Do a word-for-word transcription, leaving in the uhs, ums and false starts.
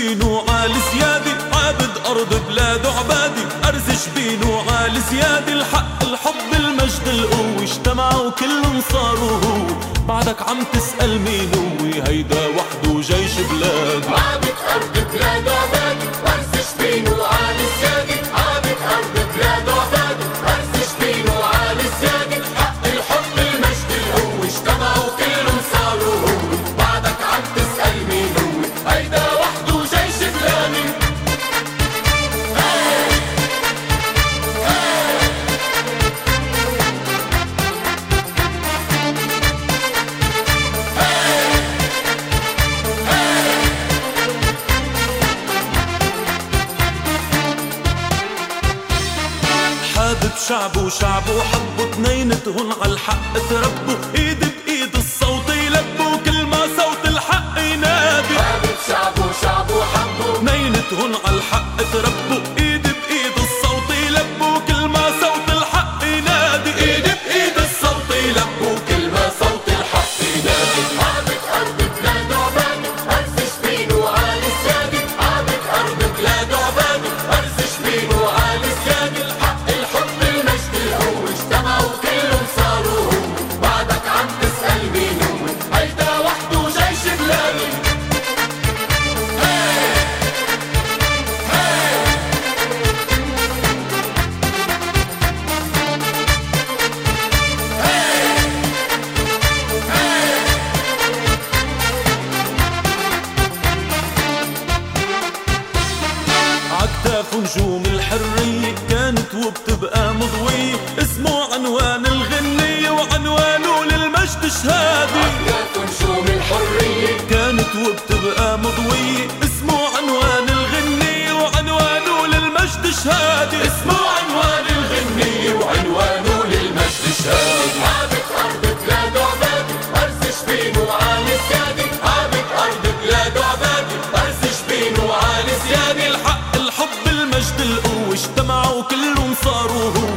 شبينو عال سيادي، عابد أرض بلاد عبادي، أرز شبينو عال سيادي، الحق الحب المجد القوة اجتمعوا كلهم صاروا هو. بعدك عم تسأل مين هو؟ هيدا وحده جيش بلادي. عابد أرض بلاد عبادي، أرز شبينو عال سيادي، عابد أرض بلاد عبادي، أرز شبينو عال سيادي، الحق الحب المجد القوة اجتمعوا كلهم صاروا هو. بعدك عم تسأل مين هو؟ هيدا وحده جيش بلادي. حابب شعبه وشعبه حبه، تنينتهن عالحق تربوا، ايد بايد الصوت يلبوا، كل ما صوت الحق ينادي. حابب شعبه وشعبه حبه، تنينتهن عالحق تربوا، ايد بايد الصوت يلبوا، كل ما صوت الحق ينادي. ايد بايد الصوت يلبوا، كل ما صوت الحق ينادي. عابد أرض بلاد عبادي، أرز شبينو عال سيادي، عابد أرض بلاد عبادي، أرز شبينو عال سيادي، الحق الحب المجد القوة اجتمعوا كلهم صاروا هو. بعدك عم تسأل مين هو؟ هيدا وحده جيش بلادي. عكتاف نجوم الحرية كانت وبتبقى مضوية، اسمه عنوان الغنية وعنوانه للمجد شهادي. عكتاف نجوم الحرية كانت وبتبقى مضوية، اسمه عنوان الغنية وعنوانه للمجد شهادي. اسمه عنوان الغنية وعنوانه للمجد شهادي. عابد أرض بلاد عبادي، أرز شبينو عال سيادي، عابد أرض بلاد عبادي، أرز شبينو عال سيادي، الحق الحب المجد القوة اجتمعوا كلهم صاروا هو.